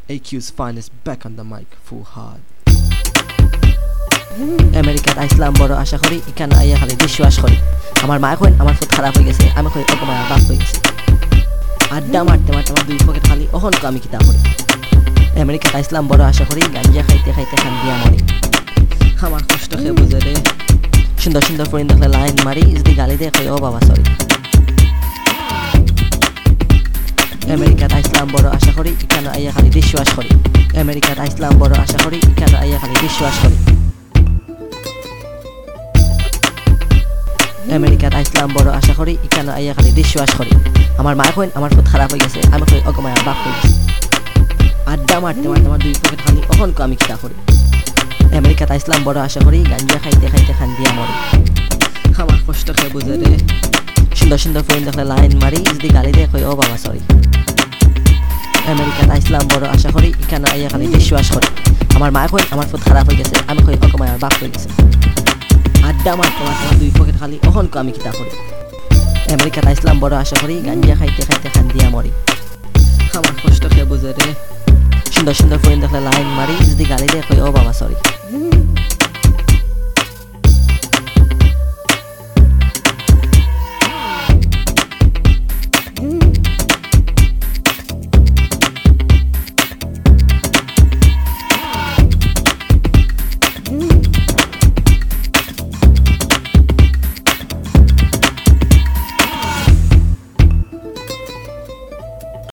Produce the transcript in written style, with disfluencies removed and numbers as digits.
AQ's finest back on the mic full hard. আমেরিকাত আইসলাম বড় আশা করি এখানে আইয়া খালি বিশ্বাস করি আমার মা কইন আমার ফুট খারাপ হয়ে গেছে আমি কই ওকে মায়ের বাপ হয়ে গেছে আড্ডা মারতে মারতে আমার দুই পকেট খালি ওখন তো আমি কিতা করি আমেরিকাত আইসলাম বড় আশা করি গাঞ্জা খাইতে খাইতে খান দিয়া মরি আমার কষ্ট খেয়ে বুঝে রে সুন্দর সুন্দর ফরিন দেখলে লাইন মারি যদি গালি দিয়ে কই ও বাবা সরি আমেরিকাত আইসলাম বড় আশা করি এখানে আইয়া খালি বিশ্বাস করি আমেরিকাত আইসলাম বড় আশা করি এখানে আইয়া খালি বিশ্বাস করি আমেরিকাত আইসলাম বড় আশা করি এখানে আইয়া খালি বিশ্বাস করি আমার মা কইন আমার ফুট খারাপ হয়ে গেছে আমি কই ওকে মায়ের বাপ হয়ে গেছে আড্ডা মারতে মারতে আমার দুই পকেট খালি ওখন আমি কিতা করি আমেরিকাত আইসলাম বড় আশা করি গাঞ্জা খাইতে খাইতে খান দিয়া মরি আমার কষ্ট খেয়ে বুঝে রে সুন্দর সুন্দর ফরিন দেখলে লাইন মারি যদি গালি দিয়ে কই ও বাবা সরি আমেরিকাত আইসলাম বড় আশা করি এখানে আইয়া খালি বিশ্বাস করি আমার মা কইন আমার ফুট খারাপ হয়ে গেছে আমি কই ওকে মায়ের বাপ হয়ে গেছে আড্ডা মারতে মারতে আমার দুই পকেট খালি ওখন আমি কিতা করি আমেরিকাত আইসলাম বড় আশা করি গাঞ্জা খাইতে খাইতে খান দিয়া মরি আমার কষ্ট খেয়ে বুঝে রে সুন্দর সুন্দর ফরিন দেখলে লাইন মারি যদি গালি দিয়ে কই ও বাবা সরি